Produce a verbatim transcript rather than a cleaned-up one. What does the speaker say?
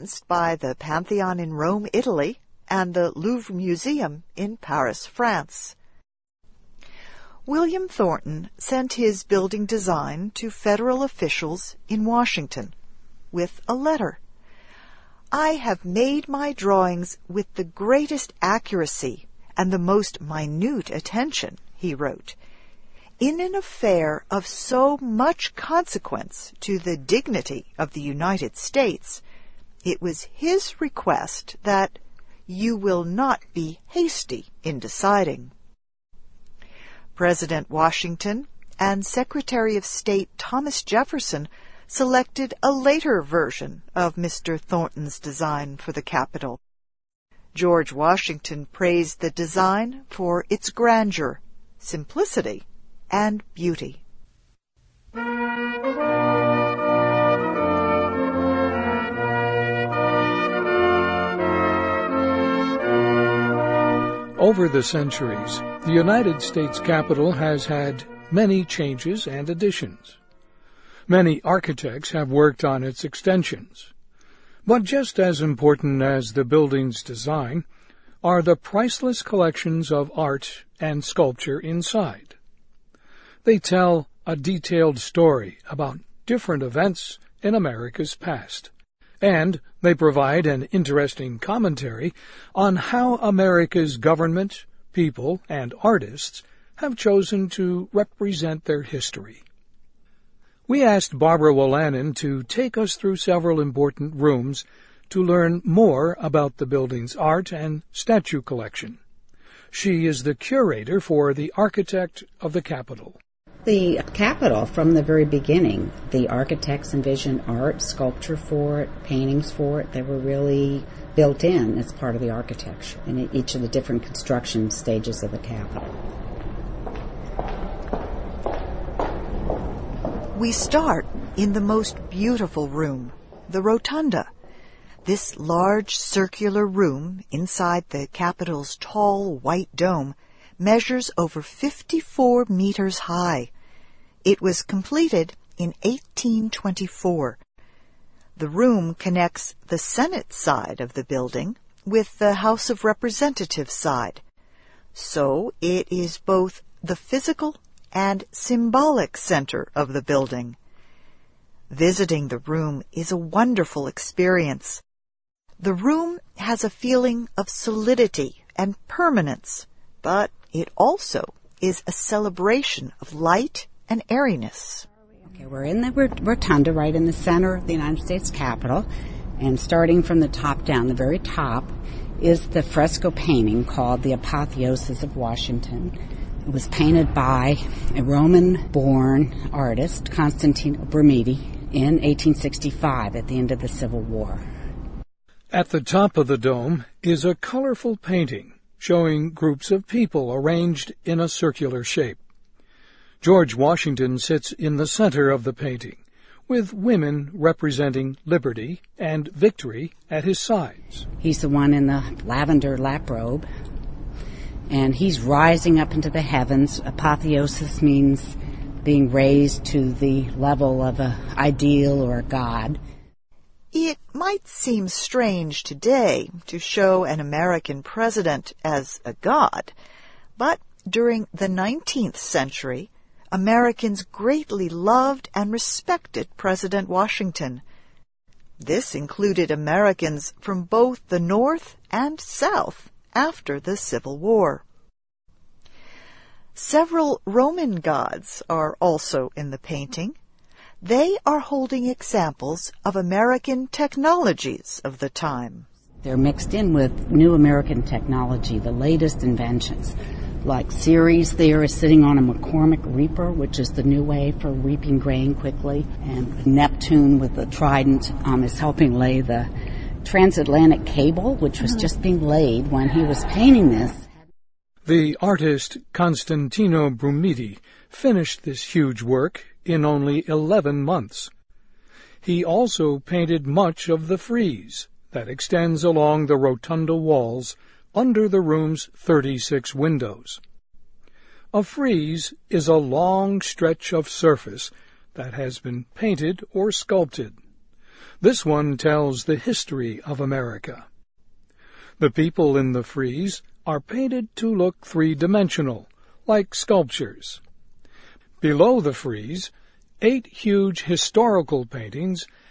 influenced by the Pantheon in Rome, Italy, and the Louvre Museum in Paris, France. William Thornton sent his building design to federal officials in Washington with a letter. "I have made my drawings with the greatest accuracy and the most minute attention," he wrote, "in an affair of so much consequence to the dignity of the United States. It was his request that you will not be hasty in deciding." President Washington and Secretary of State Thomas Jefferson selected a later version of Mister Thornton's design for the Capitol. George Washington praised the design for its grandeur, simplicity, and beauty. Over the centuries, the United States Capitol has had many changes and additions. Many architects have worked on its extensions. But just as important as the building's design are the priceless collections of art and sculpture inside. They tell a detailed story about different events in America's past, and they provide an interesting commentary on how America's government, people, and artists have chosen to represent their history. We asked Barbara Wolanin to take us through several important rooms to learn more about the building's art and statue collection. She is the curator for the architect of the Capitol. The Capitol, from the very beginning, the architects envisioned art, sculpture for it, paintings for it. They were really built in as part of the architecture in each of the different construction stages of the Capitol. We start in the most beautiful room, the Rotunda. This large circular room inside the Capitol's tall white dome measures over fifty-four meters high. It was completed in eighteen twenty-four. The room connects the Senate side of the building with the House of Representatives side. So it is both the physical and symbolic center of the building. Visiting the room is a wonderful experience. The room has a feeling of solidity and permanence, but it also is a celebration of light and airiness. Okay, we're in the rotunda right in the center of the United States Capitol, and starting from the top down, the very top, is the fresco painting called The Apotheosis of Washington. It was painted by a Roman-born artist, Constantino Brumidi, in eighteen sixty-five at the end of the Civil War. At the top of the dome is a colorful painting showing groups of people arranged in a circular shape. George Washington sits in the center of the painting, with women representing liberty and victory at his sides. He's the one in the lavender lap robe, and he's rising up into the heavens. Apotheosis means being raised to the level of an ideal or a god. It might seem strange today to show an American president as a god, but during the nineteenth century, Americans greatly loved and respected President Washington. This included Americans from both the North and South after the Civil War. Several Roman gods are also in the painting. They are holding examples of American technologies of the time. They're mixed in with new American technology, the latest inventions. Like Ceres there is sitting on a McCormick reaper, which is the new way for reaping grain quickly. And Neptune with the trident um, is helping lay the transatlantic cable, which was just being laid when he was painting this. The artist Constantino Brumidi finished this huge work in only eleven months. He also painted much of the frieze that extends along the rotunda walls under the room's thirty-six windows. A frieze is a long stretch of surface that has been painted or sculpted. This one tells the history of America. The people in the frieze are painted to look three-dimensional, like sculptures. Below the frieze, eight huge historical paintings